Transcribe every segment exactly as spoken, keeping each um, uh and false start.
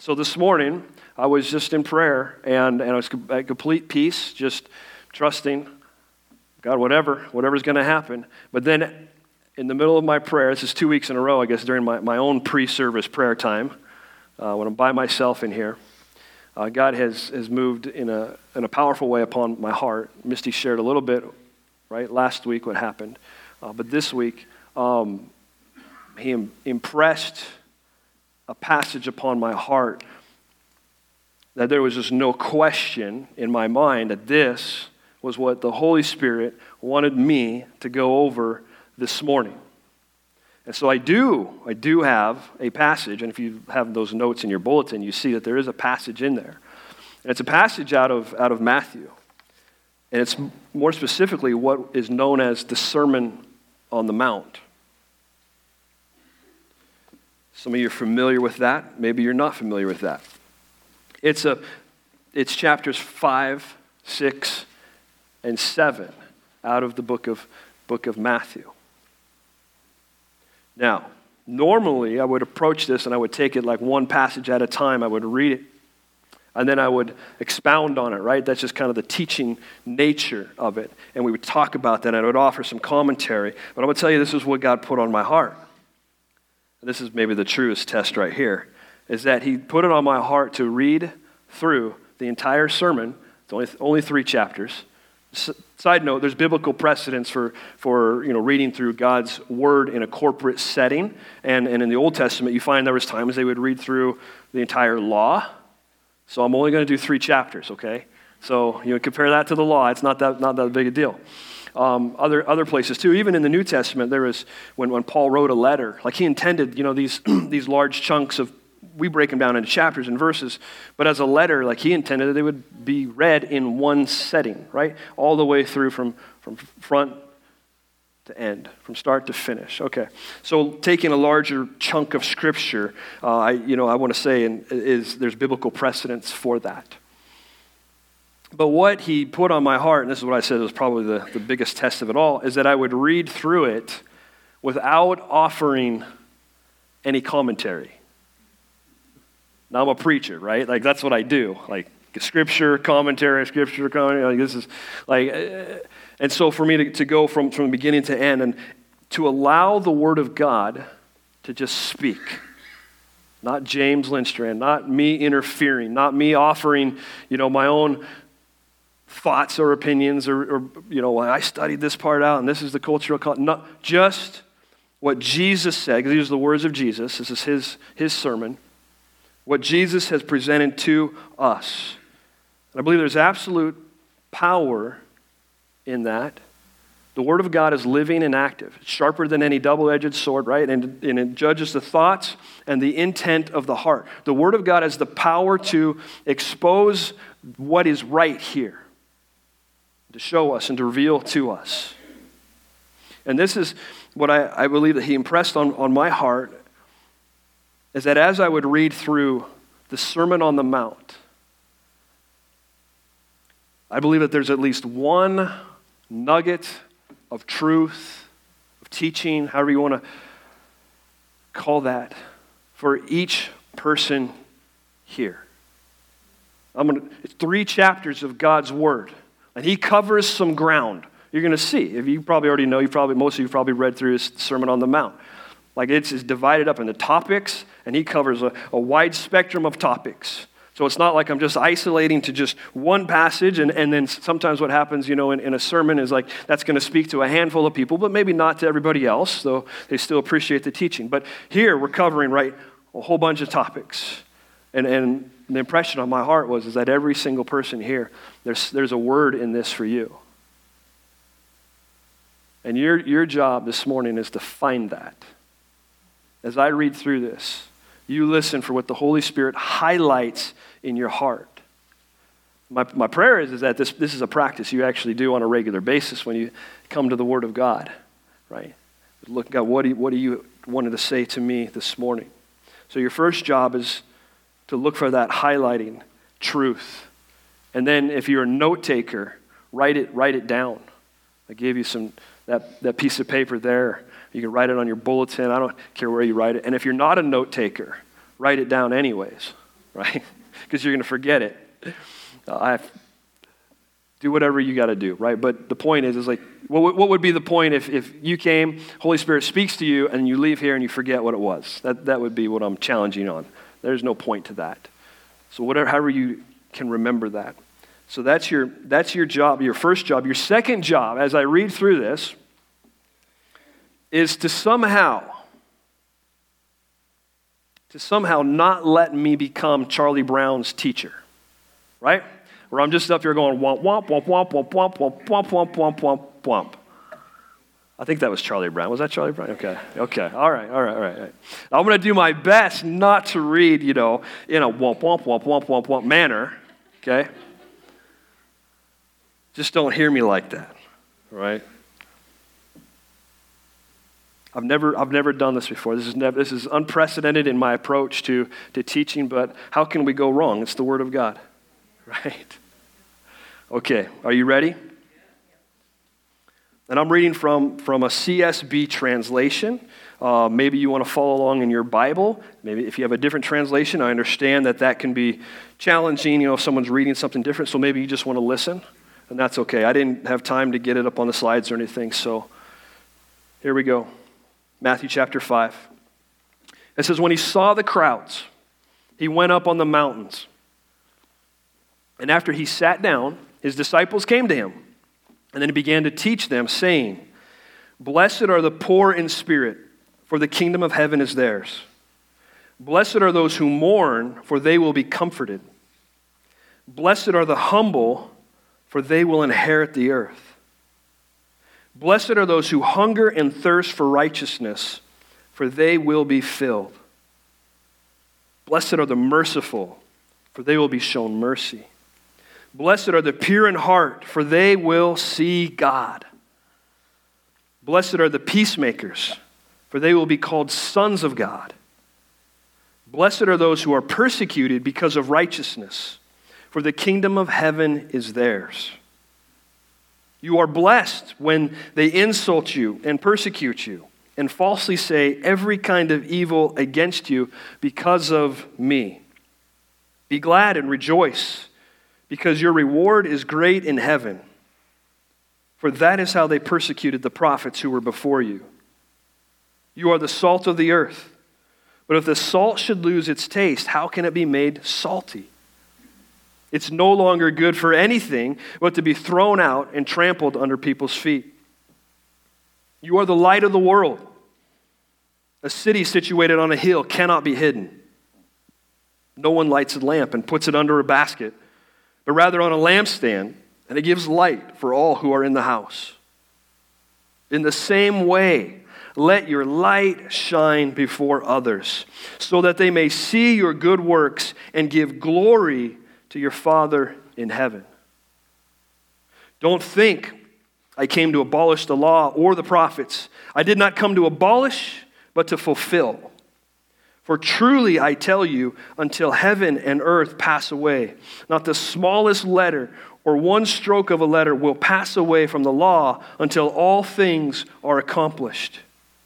So this morning, I was just in prayer, and, and I was at complete peace, just trusting God, whatever, whatever's going to happen. But then in the middle of my prayer, this is two weeks in a row, I guess, during my, my own pre-service prayer time, uh, when I'm by myself in here, uh, God has, has moved in a, in a powerful way upon my heart. Misty shared a little bit, right, last week what happened. Uh, but this week, um, he im- impressed a passage upon my heart that there was just no question in my mind that this was what the Holy Spirit wanted me to go over this morning. And so I do, I do have a passage, and if you have those notes in your bulletin, you see that there is a passage in there. And it's a passage out of, out of Matthew. And it's more specifically what is known as the Sermon on the Mount. Some of you are familiar with that. Maybe you're not familiar with that. It's a, it's chapters five, six, and seven out of the book of book of Matthew. Now, normally I would approach this and I would take it like one passage at a time. I would read it, and then I would expound on it, right? That's just kind of the teaching nature of it. And we would talk about that, and I would offer some commentary. But I'm going to tell you, this is what God put on my heart. And this is maybe the truest test right here, is that he put it on my heart to read through the entire sermon. It's only, only three chapters. S- side note, there's biblical precedence for, for you know, reading through God's word in a corporate setting. And, and in the Old Testament, you find there was times they would read through the entire law. So I'm only going to do three chapters, okay? So you know, compare that to the law. It's not that, not that big a deal. Um, other other places too. Even in the New Testament, there was, when, when Paul wrote a letter, like he intended, you know, these these large chunks of, we break them down into chapters and verses, but as a letter, like he intended that they would be read in one setting, right? All the way through from, from front to end, from start to finish. Okay, so taking a larger chunk of Scripture, uh, I you know I want to say and is there's biblical precedence for that. But what he put on my heart, and this is what I said was probably the, the biggest test of it all, is that I would read through it without offering any commentary. Now I'm a preacher, right? Like that's what I do. Like scripture, commentary, scripture, commentary. Like this is like, uh, and so for me to, to go from, from beginning to end and to allow the Word of God to just speak. Not James Lindstrand, not me interfering, not me offering, you know, my own thoughts or opinions or, or you know, I studied this part out and this is the cultural context. Not just what Jesus said, because these are the words of Jesus. This is his, his sermon. What Jesus has presented to us. And I believe there's absolute power in that. The Word of God is living and active. It's sharper than any double-edged sword, right? And, and it judges the thoughts and the intent of the heart. The Word of God has the power to expose what is right here, to show us and to reveal to us. And this is what I, I believe that he impressed on, on my heart, is that as I would read through the Sermon on the Mount, I believe that there's at least one nugget of truth, of teaching, however you want to call that, for each person here. I'm gonna, it's three chapters of God's Word, and he covers some ground. You're going to see. If you probably already know, you probably most of you probably read through his Sermon on the Mount. Like it's, it's divided up into topics, and he covers a, a wide spectrum of topics. So it's not like I'm just isolating to just one passage, and, and then sometimes what happens, you know, in, in a sermon is like that's going to speak to a handful of people, but maybe not to everybody else, though they still appreciate the teaching. But here we're covering, right, a whole bunch of topics. And, and the impression on my heart was is that every single person here, there's, there's a word in this for you. And your, your job this morning is to find that. As I read through this, you listen for what the Holy Spirit highlights in your heart. My, my prayer is, is that this, this is a practice you actually do on a regular basis when you come to the Word of God, right? Look, God, what do you, what do you wanted to say to me this morning? So your first job is to look for that highlighting truth. And then if you're a note taker, write it, write it down. I gave you some that, that piece of paper there. You can write it on your bulletin. I don't care where you write it. And if you're not a note taker, write it down anyways, right? Because you're going to forget it. Uh, I have, do whatever you got to do, right? But the point is, is like, what, what would be the point if, if you came, Holy Spirit speaks to you, and you leave here and you forget what it was? That that would be what I'm challenging on. There's no point to that. So whatever, however you can remember that. So that's your that's your job, your first job. Your second job, as I read through this, is to somehow, to somehow not let me become Charlie Brown's teacher, right? Where I'm just up here going, womp, womp, womp, womp, womp, womp, womp, womp, womp, womp, womp, womp. I think that was Charlie Brown. Was that Charlie Brown? Okay, okay, all right, all right, all right. All right. I'm going to do my best not to read, you know, in a womp, womp, womp, womp, womp, womp manner, okay? Just don't hear me like that, right? I've never, I've never done this before. This is never, this is unprecedented in my approach to, to teaching, but how can we go wrong? It's the Word of God. Right? Okay, are you ready? And I'm reading from, from a C S B translation. Uh, maybe you want to follow along in your Bible. Maybe if you have a different translation, I understand that that can be challenging, you know, if someone's reading something different, so maybe you just want to listen, and that's okay. I didn't have time to get it up on the slides or anything, so here we go. Matthew chapter five. It says, when he saw the crowds, he went up on the mountains. And after he sat down, his disciples came to him. And then he began to teach them, saying, blessed are the poor in spirit, for the kingdom of heaven is theirs. Blessed are those who mourn, for they will be comforted. Blessed are the humble, for they will inherit the earth. Blessed are those who hunger and thirst for righteousness, for they will be filled. Blessed are the merciful, for they will be shown mercy. Blessed are the pure in heart, for they will see God. Blessed are the peacemakers, for they will be called sons of God. Blessed are those who are persecuted because of righteousness, for the kingdom of heaven is theirs. You are blessed when they insult you and persecute you and falsely say every kind of evil against you because of me. Be glad and rejoice, because your reward is great in heaven. For that is how they persecuted the prophets who were before you. You are the salt of the earth. But if the salt should lose its taste, how can it be made salty? It's no longer good for anything but to be thrown out and trampled under people's feet. You are the light of the world. A city situated on a hill cannot be hidden. No one lights a lamp and puts it under a basket, but rather on a lampstand, and it gives light for all who are in the house. In the same way, let your light shine before others, so that they may see your good works and give glory to your Father in heaven. Don't think I came to abolish the law or the prophets. I did not come to abolish, but to fulfill. For truly I tell you, until heaven and earth pass away, not the smallest letter or one stroke of a letter will pass away from the law until all things are accomplished.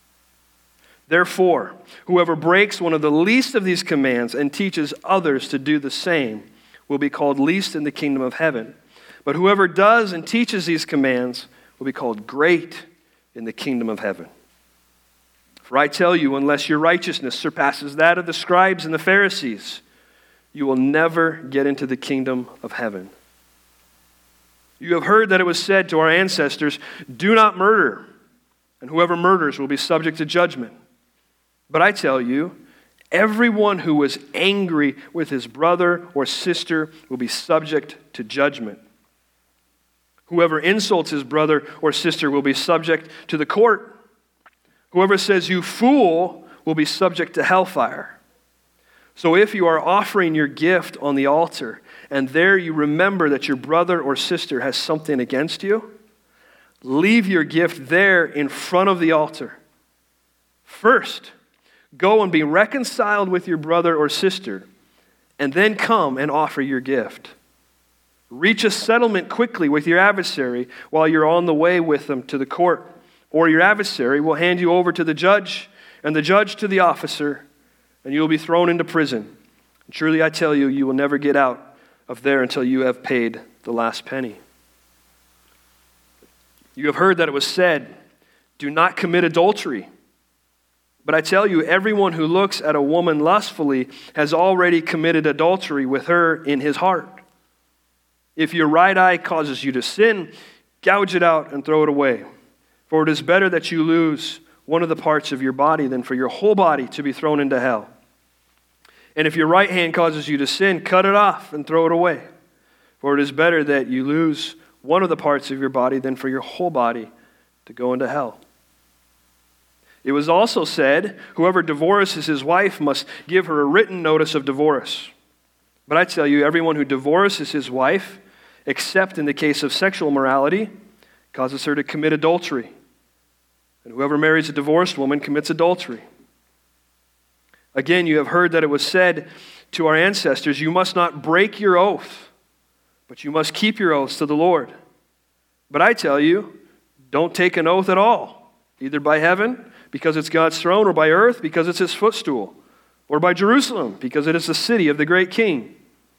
Therefore, whoever breaks one of the least of these commands and teaches others to do the same will be called least in the kingdom of heaven. But whoever does and teaches these commands will be called great in the kingdom of heaven. For I tell you, unless your righteousness surpasses that of the scribes and the Pharisees, you will never get into the kingdom of heaven. You have heard that it was said to our ancestors, do not murder, and whoever murders will be subject to judgment. But I tell you, everyone who was angry with his brother or sister will be subject to judgment. Whoever insults his brother or sister will be subject to the court. Whoever says, you fool, will be subject to hellfire. So if you are offering your gift on the altar, and there you remember that your brother or sister has something against you, leave your gift there in front of the altar. First, go and be reconciled with your brother or sister, and then come and offer your gift. Reach a settlement quickly with your adversary while you're on the way with them to the court. Or your adversary will hand you over to the judge, and the judge to the officer, and you will be thrown into prison. Truly I tell you, you will never get out of there until you have paid the last penny. You have heard that it was said, do not commit adultery. But I tell you, everyone who looks at a woman lustfully has already committed adultery with her in his heart. If your right eye causes you to sin, gouge it out and throw it away. For it is better that you lose one of the parts of your body than for your whole body to be thrown into hell. And if your right hand causes you to sin, cut it off and throw it away. For it is better that you lose one of the parts of your body than for your whole body to go into hell. It was also said, whoever divorces his wife must give her a written notice of divorce. But I tell you, everyone who divorces his wife, except in the case of sexual morality, causes her to commit adultery. And whoever marries a divorced woman commits adultery. Again, you have heard that it was said to our ancestors, you must not break your oath, but you must keep your oaths to the Lord. But I tell you, don't take an oath at all, either by heaven, because it's God's throne, or by earth, because it's his footstool, or by Jerusalem, because it is the city of the great king.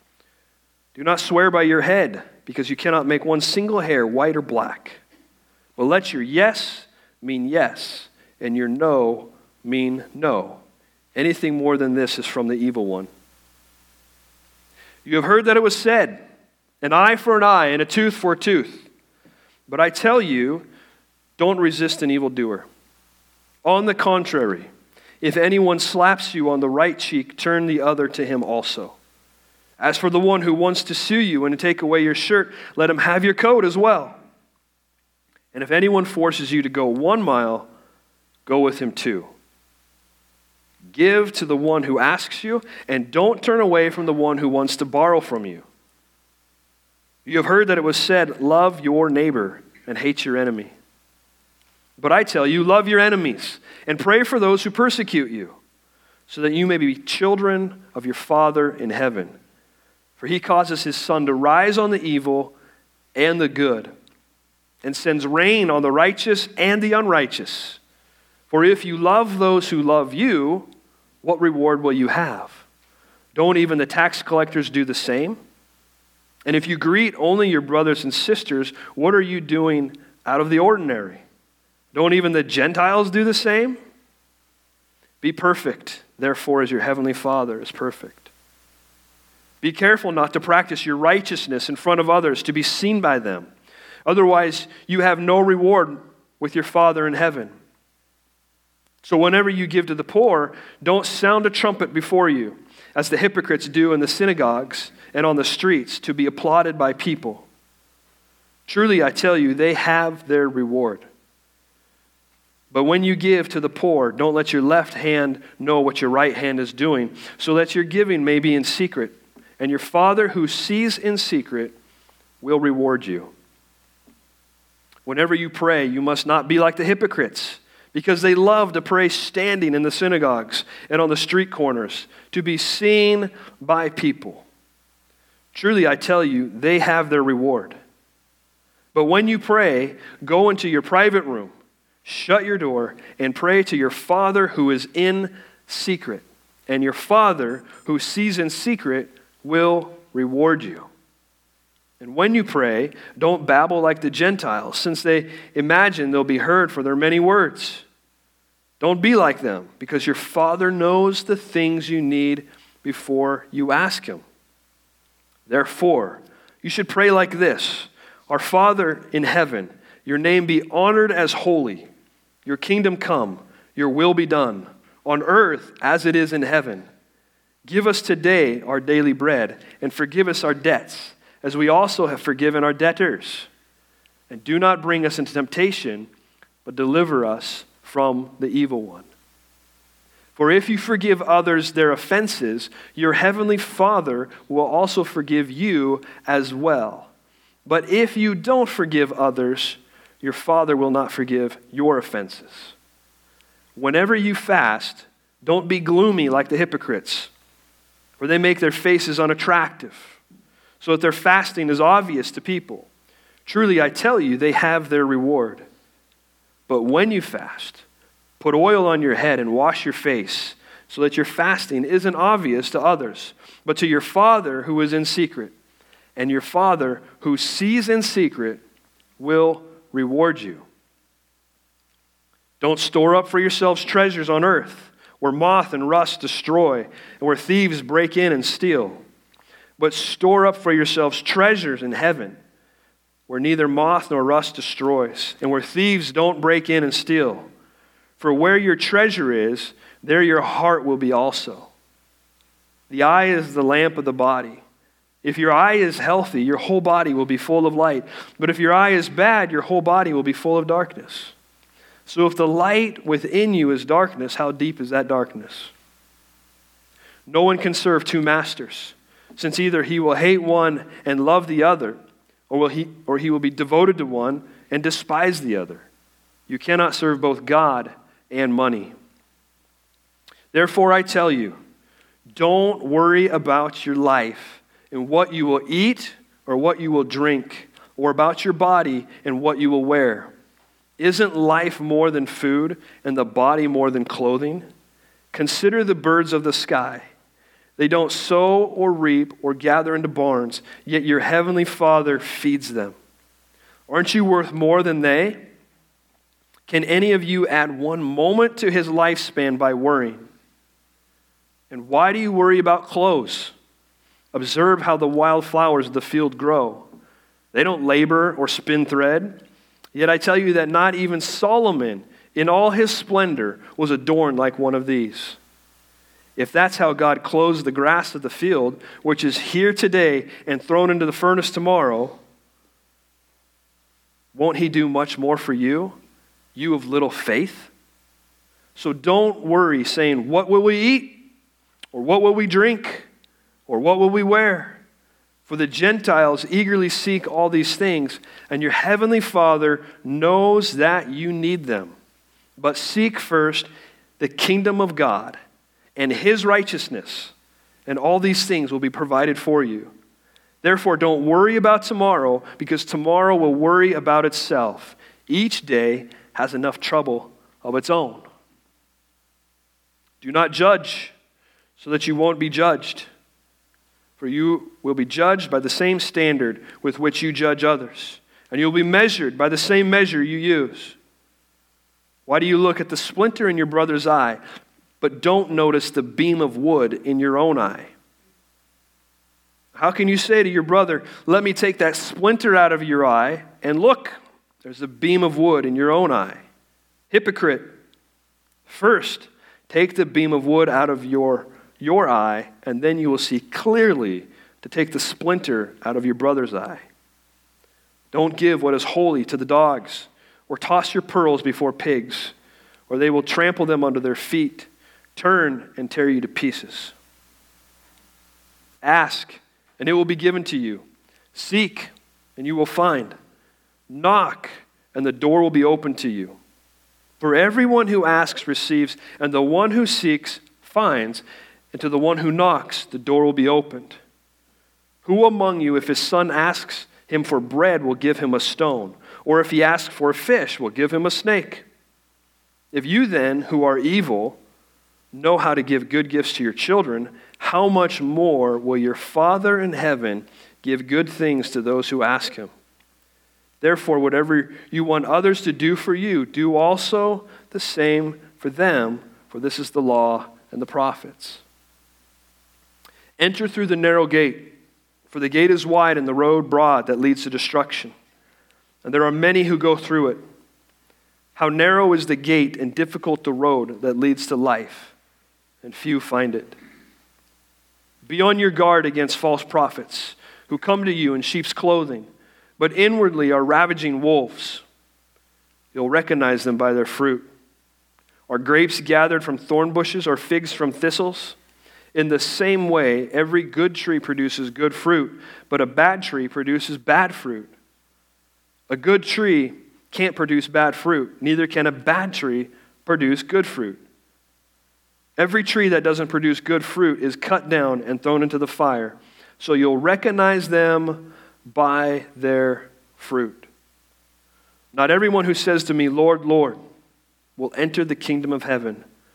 Do not swear by your head, because you cannot make one single hair white or black. But let your yes mean yes, and your no mean no. Anything more than this is from the evil one. You have heard that it was said, an eye for an eye and a tooth for a tooth. But I tell you, don't resist an evildoer. On the contrary, if anyone slaps you on the right cheek, turn the other to him also. As for the one who wants to sue you and to take away your shirt, let him have your coat as well. And if anyone forces you to go one mile, go with him two. Give to the one who asks you, and don't turn away from the one who wants to borrow from you. You have heard that it was said, love your neighbor and hate your enemy. But I tell you, love your enemies and pray for those who persecute you, so that you may be children of your Father in heaven. For he causes his sun to rise on the evil and the good, and sends rain on the righteous and the unrighteous. For if you love those who love you, what reward will you have? Don't even the tax collectors do the same? And if you greet only your brothers and sisters, what are you doing out of the ordinary? Don't even the Gentiles do the same? Be perfect, therefore, as your heavenly Father is perfect. Be careful not to practice your righteousness in front of others to be seen by them. Otherwise, you have no reward with your Father in heaven. So whenever you give to the poor, don't sound a trumpet before you, as the hypocrites do in the synagogues and on the streets, to be applauded by people. Truly, I tell you, they have their reward. But when you give to the poor, don't let your left hand know what your right hand is doing, so that your giving may be in secret, and your Father who sees in secret will reward you. Whenever you pray, you must not be like the hypocrites, because they love to pray standing in the synagogues and on the street corners, to be seen by people. Truly, I tell you, they have their reward. But when you pray, go into your private room, shut your door, and pray to your Father who is in secret. And your Father who sees in secret will reward you. And when you pray, don't babble like the Gentiles, since they imagine they'll be heard for their many words. Don't be like them, because your Father knows the things you need before you ask him. Therefore, you should pray like this: Our Father in heaven, your name be honored as holy. Your kingdom come, your will be done, on earth as it is in heaven. Give us today our daily bread, and forgive us our debts, as we also have forgiven our debtors. And do not bring us into temptation, but deliver us from the evil one. For if you forgive others their offenses, your heavenly Father will also forgive you as well. But if you don't forgive others, your Father will not forgive your offenses. Whenever you fast, don't be gloomy like the hypocrites, for they make their faces unattractive, so that their fasting is obvious to people. Truly, I tell you, they have their reward. But when you fast, put oil on your head and wash your face, so that your fasting isn't obvious to others, but to your Father who is in secret. And your Father who sees in secret will reward you. Don't store up for yourselves treasures on earth, where moth and rust destroy, and where thieves break in and steal. But store up for yourselves treasures in heaven, where neither moth nor rust destroys, and where thieves don't break in and steal. For where your treasure is, there your heart will be also. The eye is the lamp of the body. If your eye is healthy, your whole body will be full of light. But if your eye is bad, your whole body will be full of darkness. So if the light within you is darkness, how deep is that darkness? No one can serve two masters, since either he will hate one and love the other, or will he or he will be devoted to one and despise the other. You cannot serve both God and money. Therefore I tell you, don't worry about your life and what you will eat or what you will drink, or about your body and what you will wear. Isn't life more than food and the body more than clothing? Consider the birds of the sky. They don't sow or reap or gather into barns, yet your heavenly Father feeds them. Aren't you worth more than they? Can any of you add one moment to his lifespan by worrying? And why do you worry about clothes? Observe how the wild flowers of the field grow. They don't labor or spin thread. Yet I tell you that not even Solomon, in all his splendor, was adorned like one of these. If that's how God clothes the grass of the field, which is here today and thrown into the furnace tomorrow, won't he do much more for you, you of little faith? So don't worry, saying, what will we eat? Or what will we drink? Or what will we wear? For the Gentiles eagerly seek all these things, and your heavenly Father knows that you need them. But seek first the kingdom of God and his righteousness, and all these things will be provided for you. Therefore, don't worry about tomorrow, because tomorrow will worry about itself. Each day has enough trouble of its own. Do not judge, so that you won't be judged. For you will be judged by the same standard with which you judge others, and you'll be measured by the same measure you use. Why do you look at the splinter in your brother's eye, but don't notice the beam of wood in your own eye? How can you say to your brother, let me take that splinter out of your eye, and look, there's a beam of wood in your own eye? Hypocrite, first take the beam of wood out of your your eye, and then you will see clearly to take the splinter out of your brother's eye. Don't give what is holy to the dogs, or toss your pearls before pigs, or they will trample them under their feet, turn and tear you to pieces. Ask, and it will be given to you. Seek, and you will find. Knock, and the door will be opened to you. For everyone who asks receives, and the one who seeks finds, and to the one who knocks, the door will be opened. Who among you, if his son asks him for bread, will give him a stone? Or if he asks for a fish, will give him a snake? If you then, who are evil, know how to give good gifts to your children, how much more will your Father in heaven give good things to those who ask him? Therefore, whatever you want others to do for you, do also the same for them, for this is the law and the prophets. Enter through the narrow gate, for the gate is wide and the road broad that leads to destruction, and there are many who go through it. How narrow is the gate and difficult the road that leads to life, and few find it. Be on your guard against false prophets who come to you in sheep's clothing, but inwardly are ravaging wolves. You'll recognize them by their fruit. Are grapes gathered from thorn bushes or figs from thistles? In the same way, every good tree produces good fruit, but a bad tree produces bad fruit. A good tree can't produce bad fruit, neither can a bad tree produce good fruit. Every tree that doesn't produce good fruit is cut down and thrown into the fire, so you'll recognize them by their fruit. Not everyone who says to me, Lord, Lord, will enter the kingdom of heaven,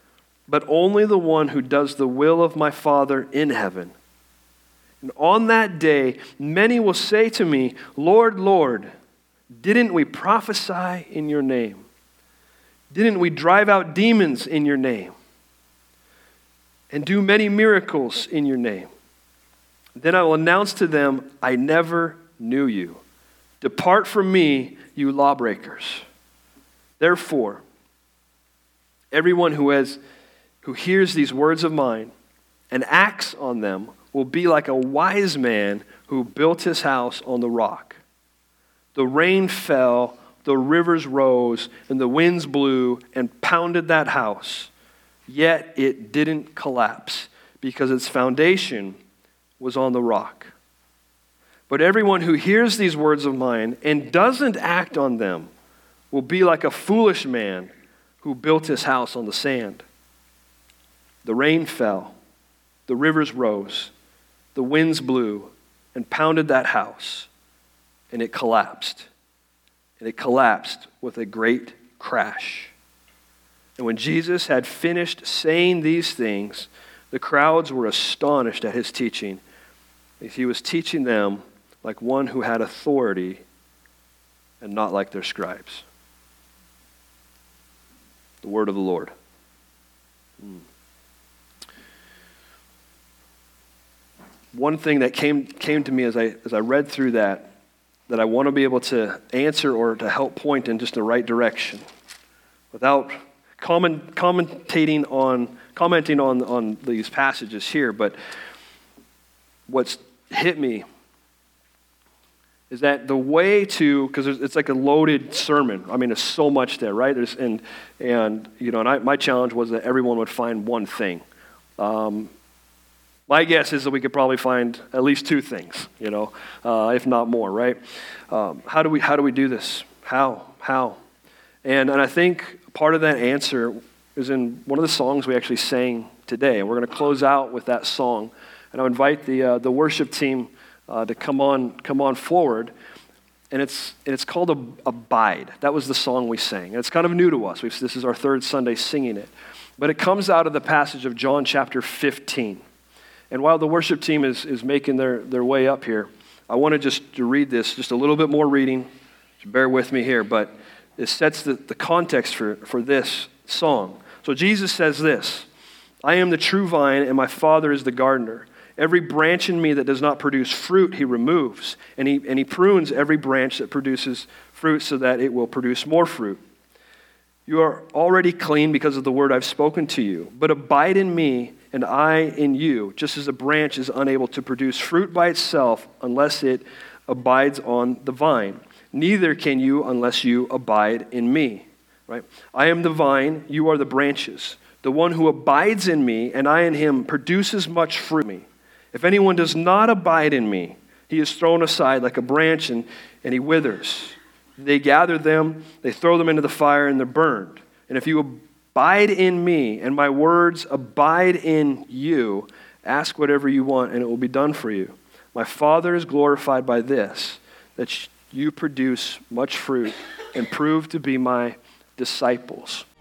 but only the one who does the will of my Father in heaven. And on that day, many will say to me, Lord, Lord, didn't we prophesy in your name? Didn't we drive out demons in your name? And do many miracles in your name? Then I will announce to them, I never knew you. Depart from me, you lawbreakers. Therefore, everyone who has who hears these words of mine and acts on them will be like a wise man who built his house on the rock. The rain fell, the rivers rose, and the winds blew and pounded that house. Yet it didn't collapse because its foundation was on the rock. But everyone who hears these words of mine and doesn't act on them will be like a foolish man who built his house on the sand. The rain fell, the rivers rose, the winds blew and pounded that house, and it collapsed. And it collapsed with a great crash. And when Jesus had finished saying these things, the crowds were astonished at his teaching. He was teaching them like one who had authority and not like their scribes. The word of the Lord. Hmm. One thing that came came to me as I as I read through that, that I want to be able to answer or to help point in just the right direction, without comment, commentating on commenting on on these passages here. But what's hit me is that the way to, because it's like a loaded sermon. I mean, there's so much there, right? There's, and, and, you know, and I, my challenge was that everyone would find one thing. Um, my guess is that we could probably find at least two things, you know, uh, if not more, right? Um, how do we, how do we do this? How? How? And, and I think part of that answer is in one of the songs we actually sang today. And we're going to close out with that song. And I invite the uh, the worship team Uh, to come on, come on forward, and it's and it's called Abide. That was the song we sang. And it's kind of new to us. We've, this is our third Sunday singing it, but it comes out of the passage of John chapter fifteen. And while the worship team is is making their their way up here, I want to just to read this, just a little bit more reading. So bear with me here, but it sets the, the context for for this song. So Jesus says this: "I am the true vine, and my Father is the gardener. Every branch in me that does not produce fruit, he removes, and he, and he prunes every branch that produces fruit so that it will produce more fruit. You are already clean because of the word I've spoken to you, but abide in me and I in you, just as a branch is unable to produce fruit by itself unless it abides on the vine. Neither can you unless you abide in me." Right? "I am the vine, you are the branches. The one who abides in me and I in him produces much fruit. If anyone does not abide in me, he is thrown aside like a branch and, and he withers. They gather them, they throw them into the fire, and they're burned. And if you abide in me and my words abide in you, ask whatever you want and it will be done for you. My Father is glorified by this, that you produce much fruit and prove to be my disciples."